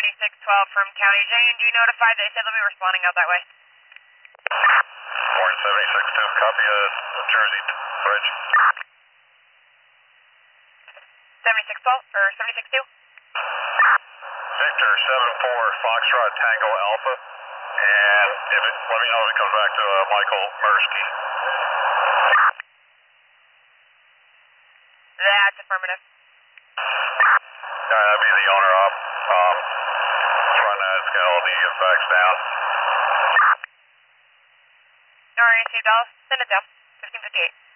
7612 from County Jane. Do you notify they said they'll be responding out that way? Warren 76-2, copy Jersey Bridge. 7612 or 76-2? Victor 74 Foxtrot Tango Alpha. And let me know if it comes back to Michael Mursky. That's affirmative. That'd be the owner op. Trying to get all the facts down. Alright, Dallas, send it down. 1558.